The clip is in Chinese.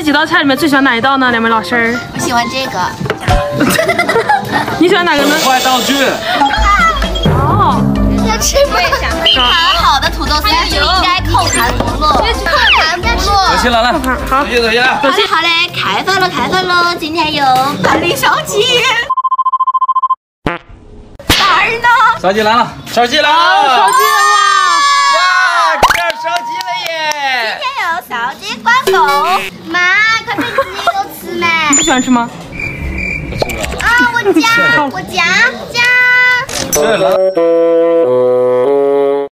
几道菜里面最喜欢哪一道呢？两位老师？ 我喜欢这个。 你喜欢哪个呢？ 快道具。 哦， 要吃吗？一盘好的土豆丝就应该扣盘不落，扣盘不落。 走起来了， 好， 走起来。 好嘞好嘞，开饭了开饭喽！今天有盘里烧鸡。大儿呢？ 烧鸡来了，烧鸡来了， 烧鸡了哇！ 哇，这儿烧鸡了耶！ 今天有烧鸡灌狗，妈，快被鸡给我吃嘛！ 不喜欢吃吗？ 不吃了。 啊，我夹。 这来。